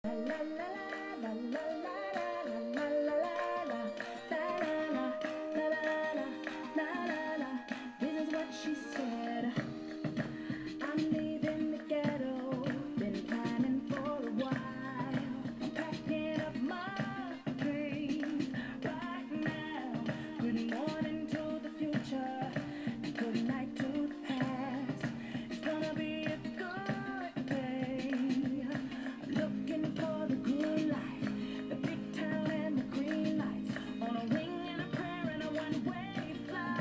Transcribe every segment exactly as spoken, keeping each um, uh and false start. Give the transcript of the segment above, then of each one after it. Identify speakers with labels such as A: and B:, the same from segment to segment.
A: This is what she said. I'm leaving the ghetto, been planning for a while. Packing up my dreams right now. Good morning to the future, and good night to the past. It's gonna be a good day. I'm looking for the good life, the big town and the green lights. On a ring and a prayer and a one-way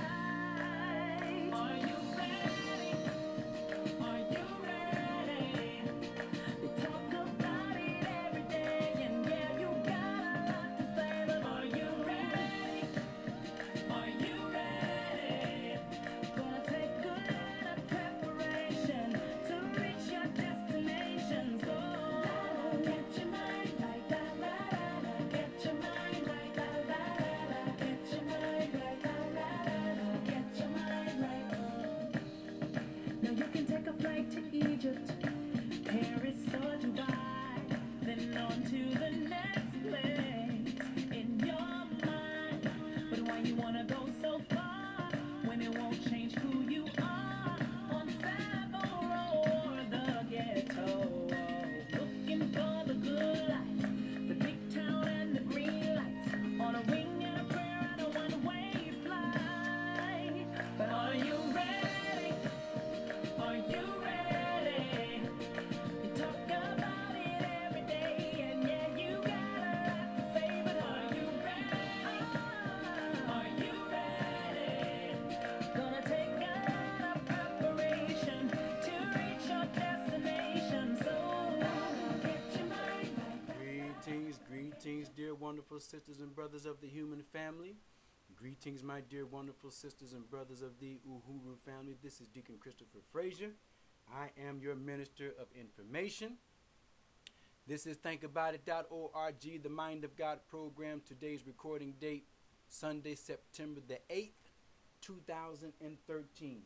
A: flight. Are you ready? Are you ready? They talk about it every day, and yeah, you got a lot to say, but are you ready? Are you ready? Gonna take good preparation to reach your destination. So get your mind right, la la la. Get your mind right, la la la. Get your mind right, la la la. Get your mind right. Now you can take a flight to Egypt, Paris or Dubai, then on to the next place in your mind. But why you wanna go so far when it won't change who you are on Savile or the ghetto? Looking for the good life, the big town and the green lights, on a ring and a prayer and a one-way flight. But are you ready? Are you ready? You talk about it every day, and yeah, you got a lot to say, but are you ready? Are you ready? Gonna take a preparation to reach your destination, so get your mind right.
B: Greetings, greetings, dear wonderful sisters and brothers of the human family. Greetings, my dear wonderful sisters and brothers of the Uhuru family. This is Deacon Christopher Frazier. I am your minister of information. This is think about it dot org, the Mind of God program. Today's recording date, Sunday, September the eighth, two thousand thirteen.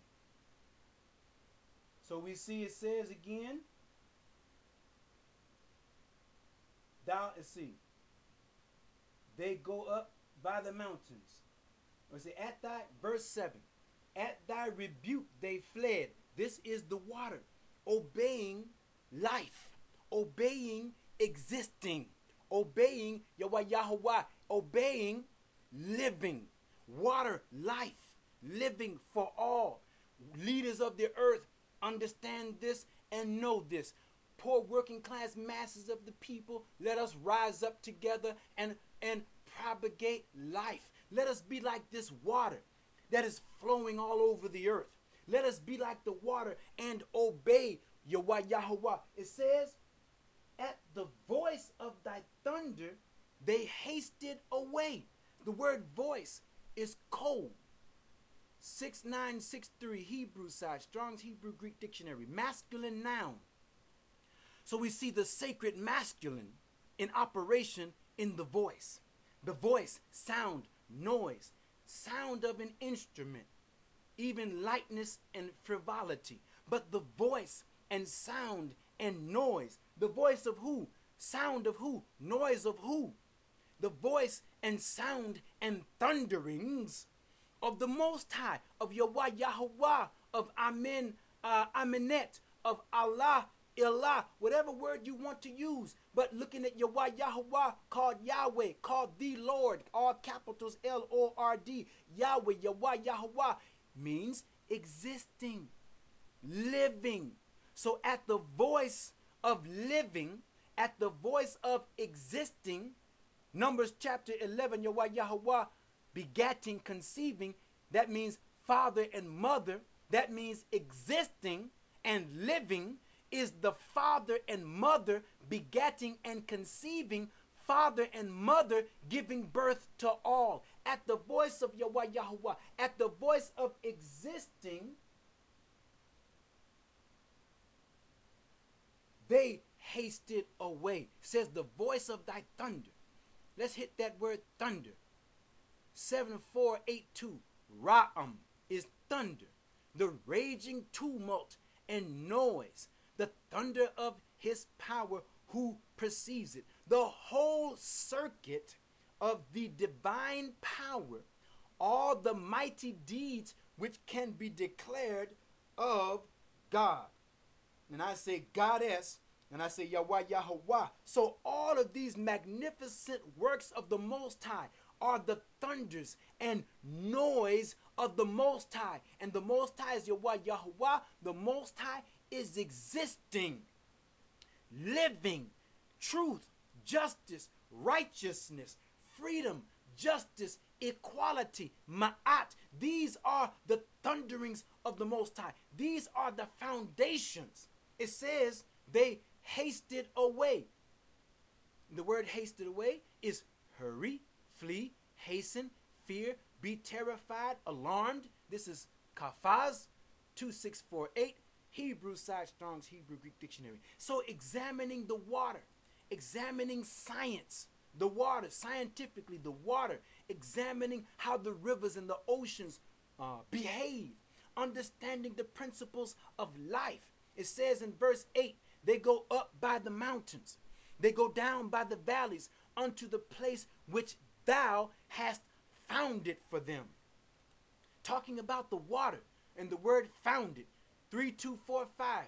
B: So we see it says again, thou, let's see, they go up by the mountains. Let's see, at thy, verse seven, at thy rebuke they fled. This is the water, obeying life, obeying existing, obeying Yahweh Yahweh, obeying living, water, life, living for all. Leaders of the earth understand this and know this. Poor working class masses of the people, let us rise up together and, and propagate life. Let us be like this water that is flowing all over the earth. Let us be like the water and obey Yahweh Yahweh. It says, at the voice of thy thunder, they hasted away. The word voice is kol. six nine six three Hebrew side, Strong's Hebrew Greek Dictionary, masculine noun. So we see the sacred masculine in operation in the voice. The voice, sound, noise, sound of an instrument, even lightness and frivolity. But the voice and sound and noise, the voice of who? Sound of who? Noise of who? The voice and sound and thunderings of the Most High, of Yahweh Yahweh, of Amen, uh, Amenet, of Allah, Ilah, whatever word you want to use. But looking at Yahweh Yahweh, called Yahweh, called the Lord, all capitals L O R D, Yahweh, Yahweh Yahweh, means existing, living. So at the voice of living, at the voice of existing, Numbers chapter eleven, Yahweh Yahweh, begatting, conceiving, that means father and mother, that means existing and living, is the father and mother begatting and conceiving, father and mother giving birth to all. At the voice of Yahweh Yahweh, at the voice of existing, they hasted away. Says the voice of thy thunder. Let's hit that word thunder. seven four eight two, Ra'am is thunder, the raging tumult and noise, the thunder of his power who perceives it. The whole circuit of the divine power, all the mighty deeds which can be declared of God. And I say goddess, and I say Yahweh Yahweh. So all of these magnificent works of the Most High are the thunders and noise of the Most High. And the Most High is Yahweh Yahweh. The Most High is existing, living, truth, justice, righteousness, freedom, justice, equality, ma'at. These are the thunderings of the Most High. These are the foundations. It says they hasted away. The word hasted away is hurry, flee, hasten, fear, be terrified, alarmed. This is Kafaz two six four eight, Hebrew Side Strong's Hebrew Greek Dictionary. So examining the water, examining science, the water, scientifically the water, examining how the rivers and the oceans uh, behave, understanding the principles of life. It says in verse eight, they go up by the mountains, they go down by the valleys unto the place which thou hast founded for them. Talking about the water and the word founded, three two four five.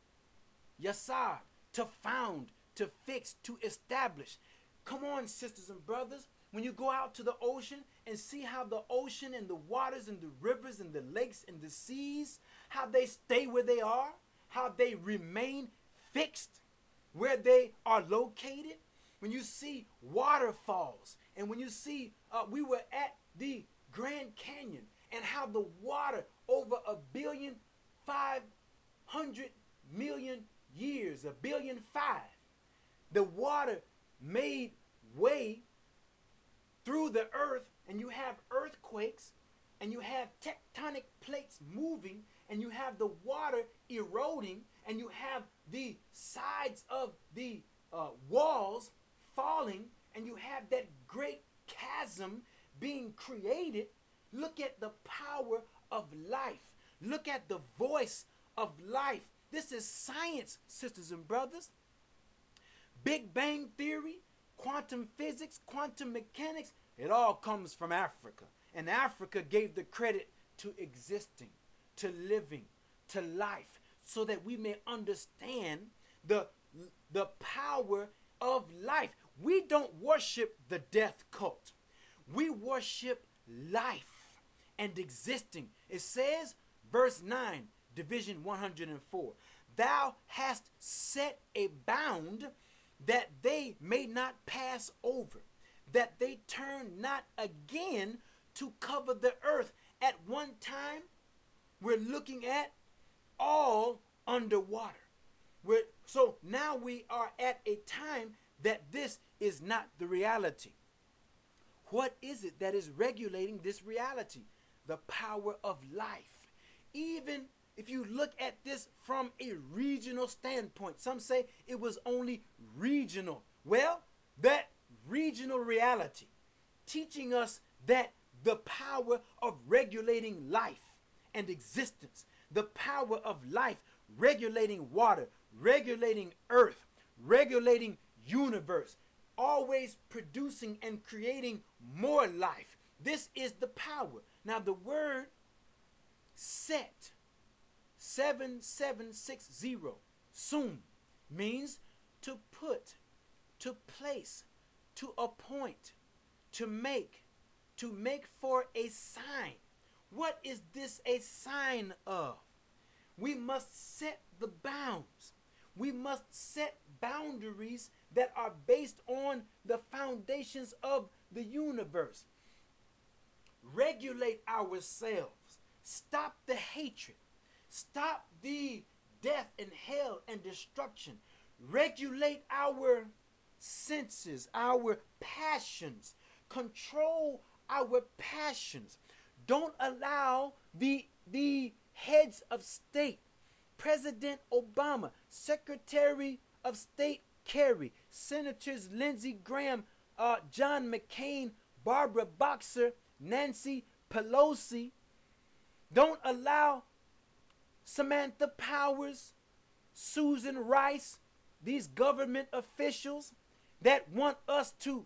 B: Yasar, to found, to fix, to establish. Come on, sisters and brothers. When you go out to the ocean and see how the ocean and the waters and the rivers and the lakes and the seas, how they stay where they are, how they remain fixed where they are located. When you see waterfalls, and when you see, uh, we were at the Grand Canyon, and how the water over a billion five hundred million years, a billion five, the water made way through the earth, and you have earthquakes, and you have tectonic plates moving, and you have the water eroding, and you have the sides of the uh, walls falling, and you have that great chasm being created. Look at the power of life. Look at the voice of life. This is science, sisters and brothers. Big Bang Theory, quantum physics, quantum mechanics, it all comes from Africa. And Africa gave the credit to existing, to living, to life, so that we may understand the, the power of life. We don't worship the death cult. We worship life and existing. It says, verse nine, division one hundred four, thou hast set a bound that they may not pass over, that they turn not again to cover the earth. At one time, we're looking at all underwater. We're, so now we are at a time that this is not the reality. What is it that is regulating this reality? The power of life. Even if you look at this from a regional standpoint, some say it was only regional. Well, that regional reality teaching us that the power of regulating life and existence, the power of life regulating water, regulating earth, regulating universe, always producing and creating more life. This is the power. Now the word set, seven seven six zero, sum, means to put, to place, to appoint, to make, to make for a sign. What is this a sign of? We must set the bounds. We must set boundaries that are based on the foundations of the universe. Regulate ourselves. Stop the hatred. Stop the death and hell and destruction. Regulate our senses, our passions. Control our passions. Don't allow the, the heads of state, President Obama, Secretary of State Kerry, Senators Lindsey Graham, uh, John McCain, Barbara Boxer, Nancy Pelosi. Don't allow Samantha Powers, Susan Rice, these government officials that want us to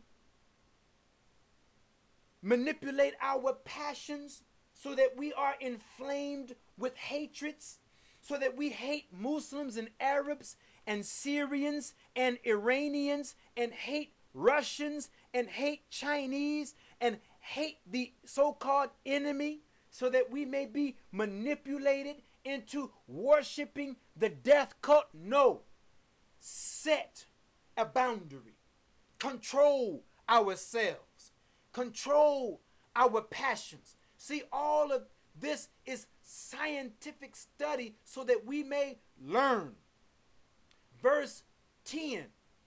B: manipulate our passions so that we are inflamed with hatreds, so that we hate Muslims and Arabs and Syrians and Iranians and hate Russians and hate Chinese and hate the so-called enemy, so that we may be manipulated into worshiping the death cult. No. Set a boundary. Control ourselves. Control our passions. See, all of this is scientific study so that we may learn. Verse ten.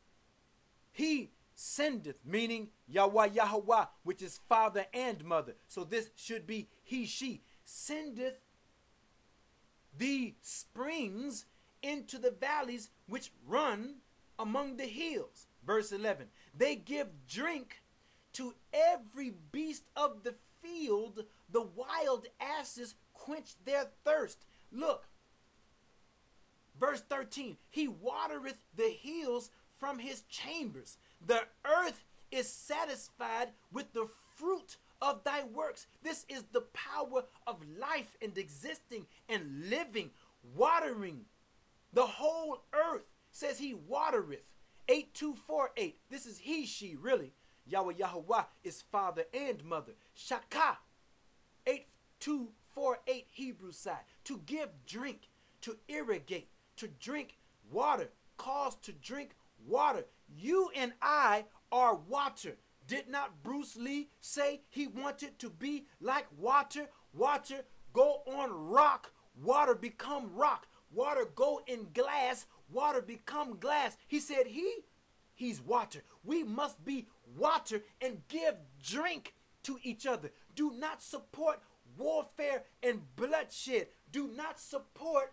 B: He sendeth, meaning Yahweh Yahweh, which is father and mother. So this should be he, she. Sendeth the springs into the valleys which run among the hills. Verse eleven. They give drink to every beast of the field. The wild asses quench their thirst. Look. Verse thirteen. He watereth the hills from his chambers. The earth is satisfied with the fruit of thy works. This is the power of life and existing and living, watering. The whole earth says he watereth. eight two four eight. This is he, she, really. Yahweh Yahweh is father and mother. Shaka. eight two four eight Hebrew side. To give drink, to irrigate, to drink water, cause to drink water. You and I are water. Did not Bruce Lee say he wanted to be like water? Water go on rock, water become rock. Water go in glass, water become glass. He said he, he's water. We must be water and give drink to each other. Do not support warfare and bloodshed. Do not support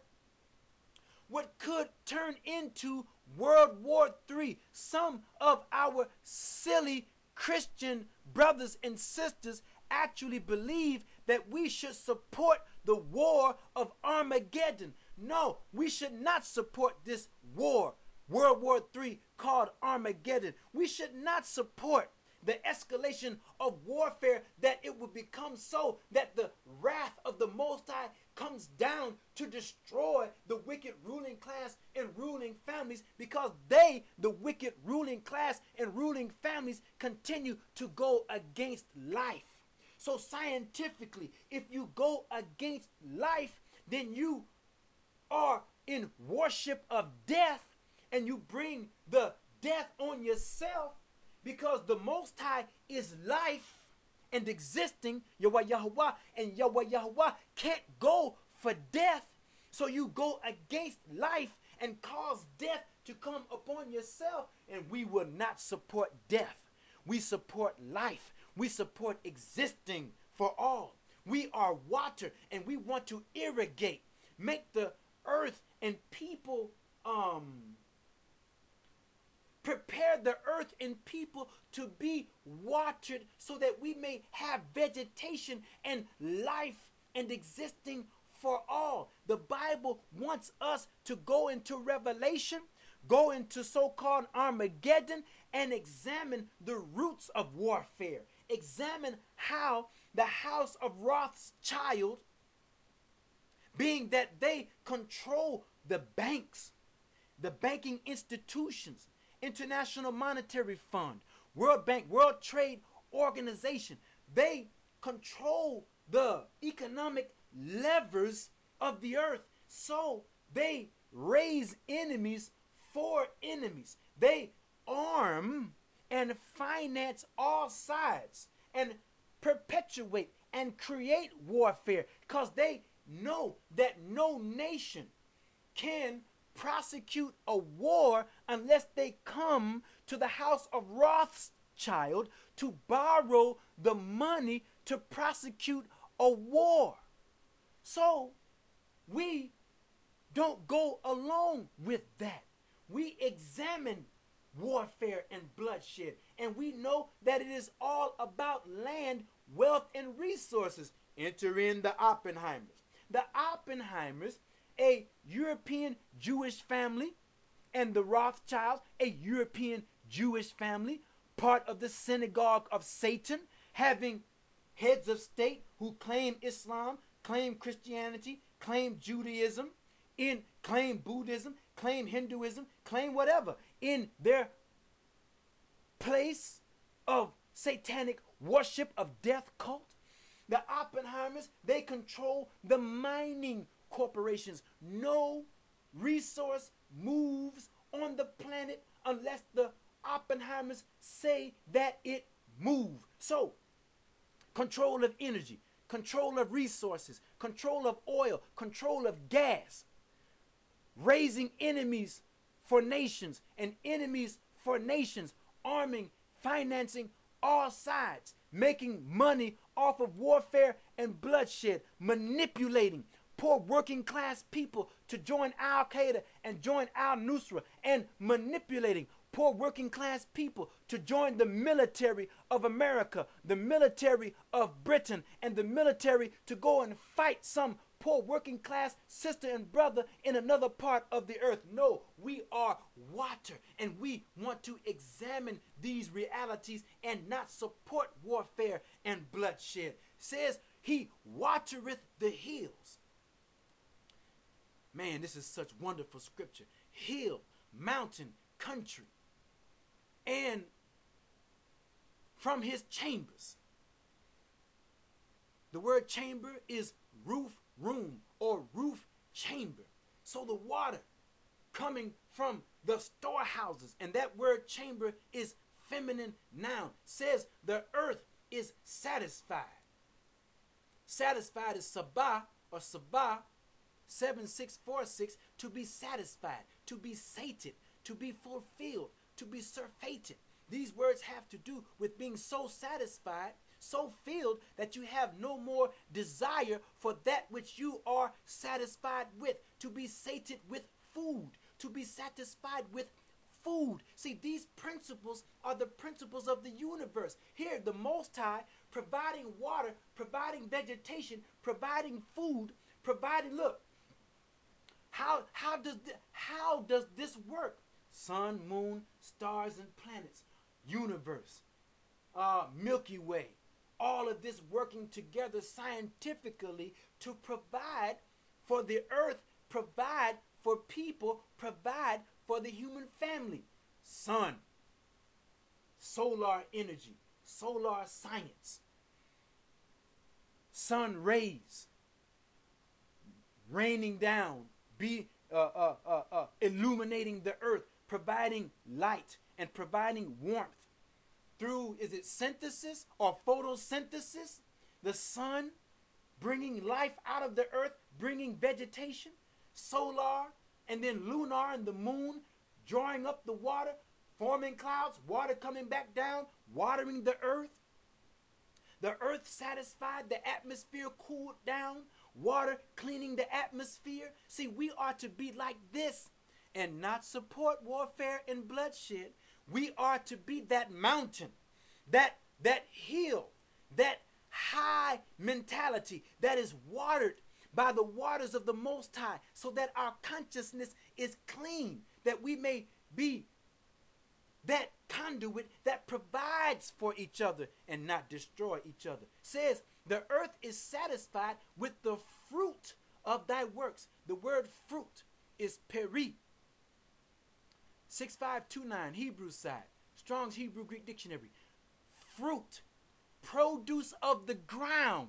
B: what could turn into World War Three. Some of our silly Christian brothers and sisters actually believe that we should support the war of Armageddon. No, we should not support this war, World War Three, called Armageddon. We should not support the escalation of warfare, that it will become so that the wrath of the Most High comes down to destroy the wicked ruling class and ruling families, because they, the wicked ruling class and ruling families, continue to go against life. So scientifically, if you go against life, then you are in worship of death, and you bring the death on yourself, because the Most High is life and existing, Yahweh Yahweh, and Yahweh Yahweh can't go for death. So you go against life and cause death to come upon yourself, and we will not support death. We support life. We support existing for all. We are water, and we want to irrigate, make the earth and people um prepare the earth and people to be watered, so that we may have vegetation and life and existing for all. The Bible wants us to go into Revelation, go into so-called Armageddon, and examine the roots of warfare. Examine how the house of Rothschild, being that they control the banks, the banking institutions, International Monetary Fund, World Bank, World Trade Organization, they control the economic levers of the earth. So they raise enemies for enemies. They arm and finance all sides and perpetuate and create warfare, because they know that no nation can prosecute a war unless they come to the house of Rothschild to borrow the money to prosecute a war. So we don't go along with that. We examine warfare and bloodshed, and we know that it is all about land, wealth, and resources. Enter in the Oppenheimers. The Oppenheimers, a European Jewish family, and the Rothschilds, a European Jewish family, part of the synagogue of Satan, having heads of state who claim Islam, claim Christianity, claim Judaism, in claim Buddhism, claim Hinduism, claim whatever in their place of satanic worship of death cult. The Oppenheimers, they control the mining corporations. No resource moves on the planet unless the Oppenheimers say that it move. So, control of energy, control of resources, control of oil, control of gas, raising enemies for nations and enemies for nations, arming, financing all sides, making money off of warfare and bloodshed, manipulating poor working class people to join Al Qaeda and join Al Nusra, and manipulating poor working class people to join the military of America, the military of Britain, and the military to go and fight some poor working class sister and brother in another part of the earth. No, we are water, and we want to examine these realities and not support warfare and bloodshed. Says he watereth the hills. Man, this is such wonderful scripture. Hill, mountain, country. And from his chambers. The word chamber is roof, room, or roof chamber. So the water coming from the storehouses, and that word chamber is feminine noun, says the earth is satisfied. Satisfied is sabah or sabah, seven six four six, to be satisfied, to be sated, to be fulfilled, to be surfeited. These words have to do with being so satisfied, so filled that you have no more desire for that which you are satisfied with, to be sated with food, to be satisfied with food. See, these principles are the principles of the universe. Here, the Most High providing water, providing vegetation, providing food, providing, look, how, how, does, th- how does this work? Sun, moon, stars, and planets, universe, uh, Milky Way, all of this working together scientifically to provide for the earth, provide for people, provide for the human family. Sun, solar energy, solar science, sun rays raining down, be uh, uh, uh, uh, illuminating the earth, providing light and providing warmth through, is it synthesis or photosynthesis? The sun bringing life out of the earth, bringing vegetation, solar, and then lunar, and the moon drawing up the water, forming clouds, water coming back down, watering the earth. The earth satisfied, the atmosphere cooled down, water cleaning the atmosphere. See, we are to be like this and not support warfare and bloodshed. We are to be that mountain, that, that hill, that high mentality that is watered by the waters of the Most High, so that our consciousness is clean, that we may be that conduit that provides for each other and not destroy each other. Says, the earth is satisfied with the fruit of thy works. The word fruit is peri. six five two nine, Hebrew side, Strong's Hebrew Greek Dictionary. Fruit, produce of the ground,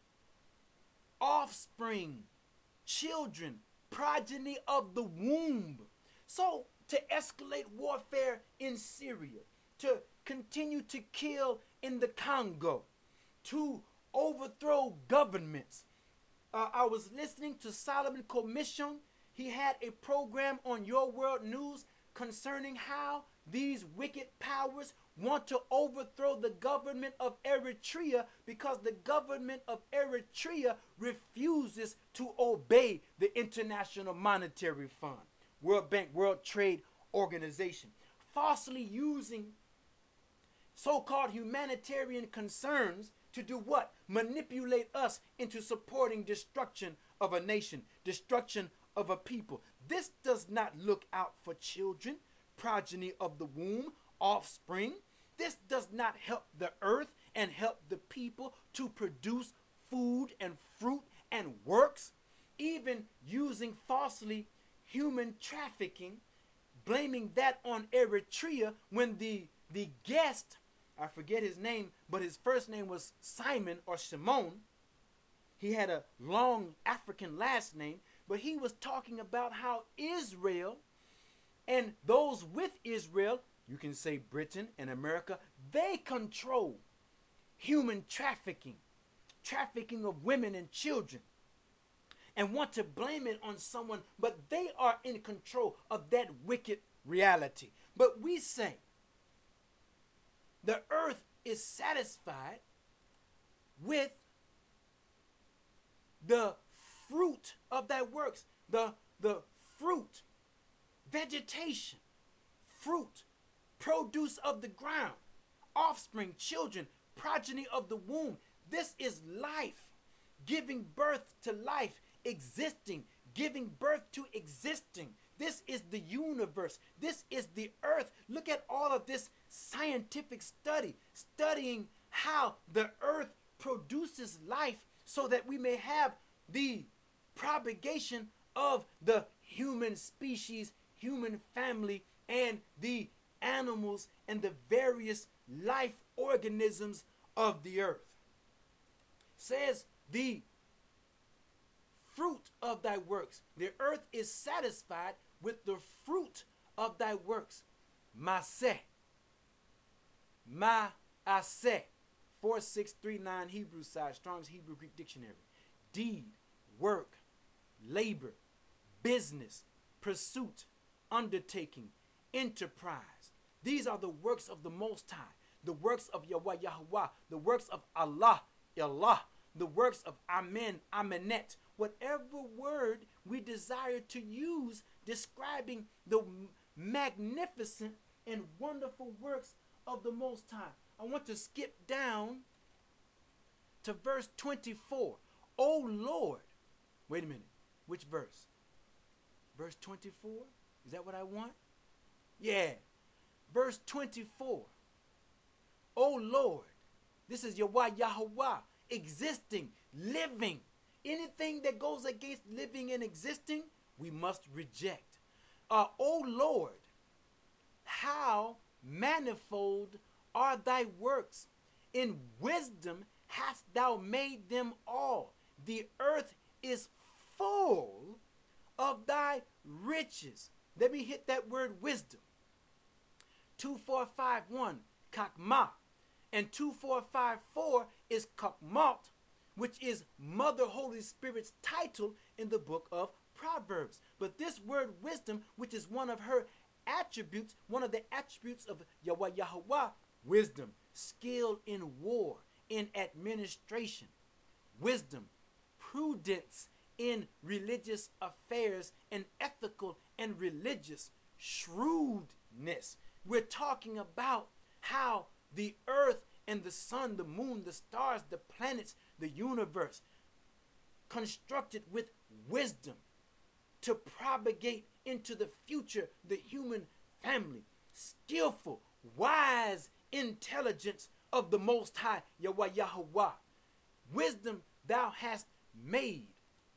B: offspring, children, progeny of the womb. So, to escalate warfare in Syria, to continue to kill in the Congo, to overthrow governments. Uh, I was listening to Solomon Commission. He had a program on Your World News concerning how these wicked powers want to overthrow the government of Eritrea because the government of Eritrea refuses to obey the International Monetary Fund, World Bank, World Trade Organization, falsely using so-called humanitarian concerns to do what? Manipulate us into supporting destruction of a nation, destruction of a people. This does not look out for children, progeny of the womb, offspring. This does not help the earth and help the people to produce food and fruit and works, even using falsely human trafficking, blaming that on Eritrea when the, the guest, I forget his name, but his first name was Simon or Shimon. He had a long African last name, but he was talking about how Israel and those with Israel, you can say Britain and America, they control human trafficking, trafficking of women and children, and want to blame it on someone, but they are in control of that wicked reality. But we say the earth is satisfied with the fruit of thy works, the, the fruit, vegetation, fruit, produce of the ground, offspring, children, progeny of the womb. This is life, giving birth to life, existing, giving birth to existing. This is the universe. This is the earth. Look at all of this scientific study, studying how the earth produces life so that we may have the propagation of the human species, human family, and the animals and the various life organisms of the earth. Says the fruit of thy works. The earth is satisfied with the fruit of thy works. Maseh. Ma'aseh. four six three nine Hebrew side, Strong's Hebrew Greek Dictionary. Deed, work, labor, business, pursuit, undertaking, enterprise. These are the works of the Most High, the works of Yahweh Yahweh, the works of Allah, Allah, the works of Amen, Amenet, whatever word we desire to use describing the magnificent and wonderful works of the Most High. I want to skip down to verse twenty-four. O Lord, wait a minute, which verse? Verse twenty-four? Is that what I want? Yeah, verse twenty-four. O Lord, this is Yahweh Yahweh, existing, living. Anything that goes against living and existing, we must reject. Uh, O Lord, how manifold are thy works. In wisdom hast thou made them all. The earth is full of thy riches. Let me hit that word wisdom. two four five one, kakma. And two four five four is kakmalt, which is Mother Holy Spirit's title in the book of Proverbs. But this word wisdom, which is one of her attributes, one of the attributes of Yahweh Yahweh, wisdom, skill in war, in administration, wisdom, prudence in religious affairs, and ethical and religious shrewdness. We're talking about how the earth and the sun, the moon, the stars, the planets, the universe, constructed with wisdom to propagate into the future the human family. Skillful, wise intelligence of the Most High, Yahweh Yahweh. Wisdom thou hast made.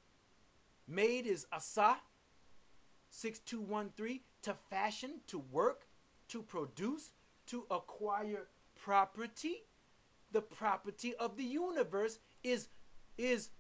B: Made is Asa, six two one three, to fashion, to work, to produce, to acquire property. The property of the universe is, is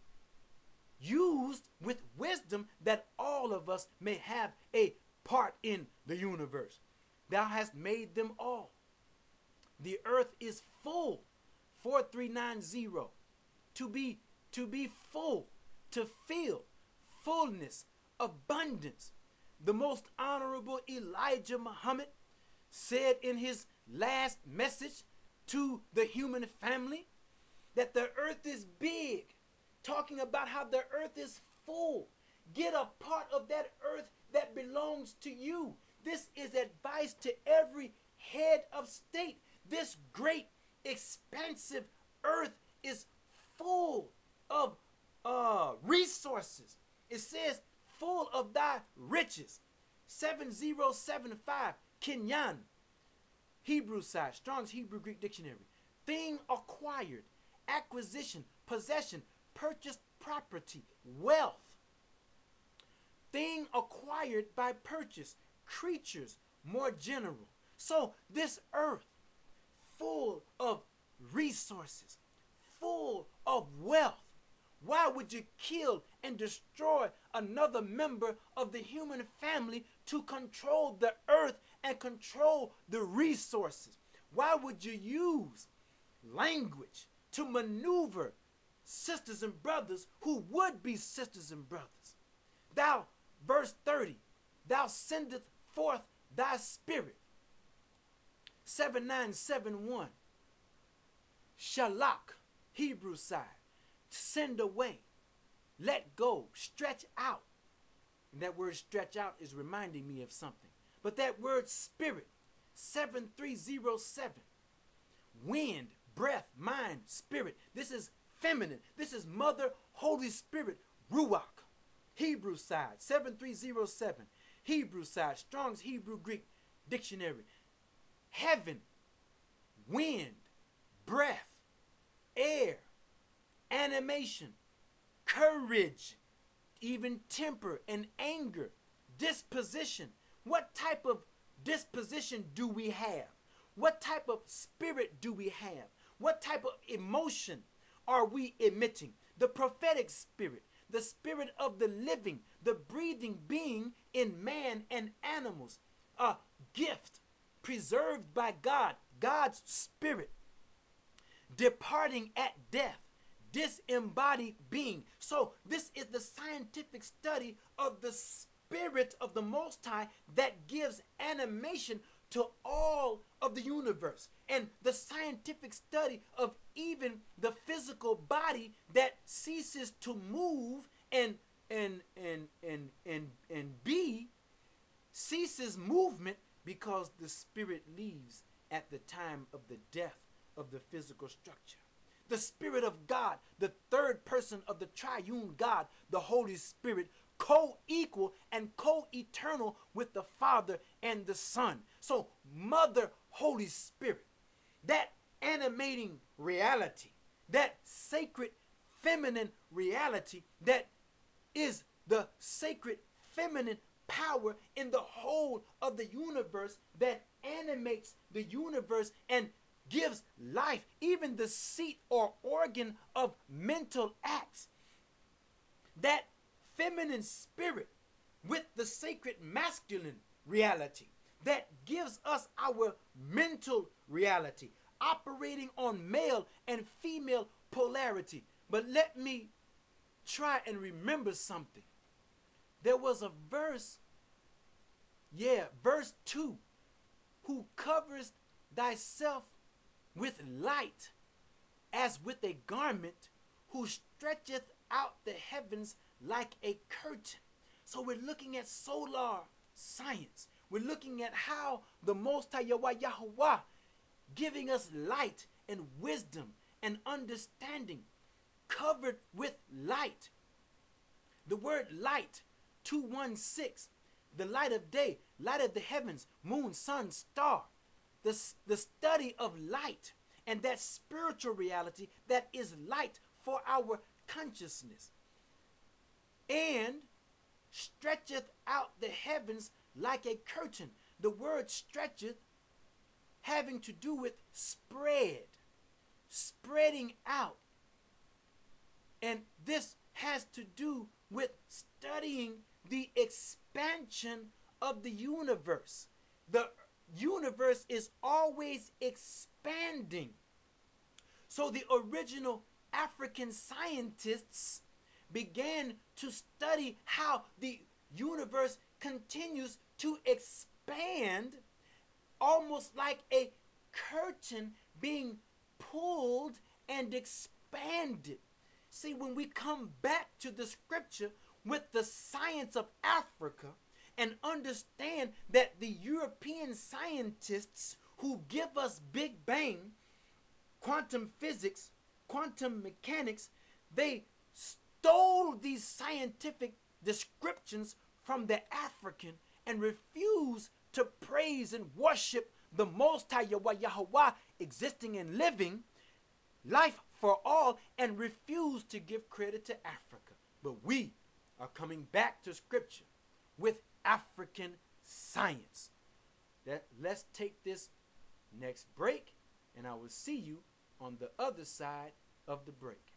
B: used with wisdom that all of us may have a part in the universe. Thou hast made them all. The earth is full, four three nine zero, to be, to be full, to fill, fullness, abundance. The most honorable Elijah Muhammad said in his last message to the human family that the earth is big, talking about how the earth is full. Get a part of that earth that belongs to you. This is advice to every head of state. This great, expansive earth is full of uh, resources. It says full of thy riches. seven zero seven five, Kenyan, Hebrew side, Strong's Hebrew Greek Dictionary. Thing acquired, acquisition, possession, purchased property, wealth. Thing acquired by purchase, creatures, more general. So this earth, full of resources, full of wealth. Why would you kill and destroy another member of the human family to control the earth and control the resources? Why would you use language to maneuver sisters and brothers who would be sisters and brothers? Thou, verse thirty, thou sendest forth thy spirit. seven nine seven one. Shalak, Hebrew side. Send away, let go, stretch out. And that word stretch out is reminding me of something. But that word spirit, seven three zero seven. Wind, breath, mind, spirit. This is feminine. This is Mother, Holy Spirit, Ruach. Hebrew side, seven three zero seven. Hebrew side, Strong's Hebrew Greek Dictionary. Heaven, wind, breath, air, animation, courage, even temper and anger, disposition. What type of disposition do we have? What type of spirit do we have? What type of emotion are we emitting? The prophetic spirit, the spirit of the living, the breathing being in man and animals, a gift preserved by God, God's spirit, departing at death, disembodied being. So this is the scientific study of the spirit of the Most High that gives animation to all of the universe, and the scientific study of even the physical body that ceases to move and and and and and, and be, ceases movement because the spirit leaves at the time of the death of the physical structure. The Spirit of God, the third person of the triune God, the Holy Spirit, co-equal and co-eternal with the Father and the Son. So Mother, Holy Spirit, that animating reality, that sacred feminine reality that is the sacred feminine power in the whole of the universe that animates the universe and gives life, even the seat or organ of mental acts. That feminine spirit with the sacred masculine reality that gives us our mental reality, operating on male and female polarity. But let me try and remember something. There was a verse, yeah, verse two, who covers thyself with light as with a garment, who stretcheth out the heavens like a curtain. So we're looking at solar science. We're looking at how the Most High Yahweh Yahuwah giving us light and wisdom and understanding, covered with light. The word light, two one six, the light of day, light of the heavens, moon, sun, star. The, the study of light and that spiritual reality that is light for our consciousness. And stretcheth out the heavens like a curtain. The word stretcheth having to do with spread, spreading out. And this has to do with studying the expansion of the universe. The universe is always expanding. So the original African scientists began to study how the universe continues to expand, almost like a curtain being pulled and expanded. See, when we come back to the scripture with the science of Africa, and understand that the European scientists who give us Big Bang, quantum physics, quantum mechanics, they stole these scientific descriptions from the African and refuse to praise and worship the Most High Yahweh Yahweh existing and living life for all, and refuse to give credit to Africa. But we are coming back to scripture with African science. That let's take this next break, and I will see you on the other side of the break.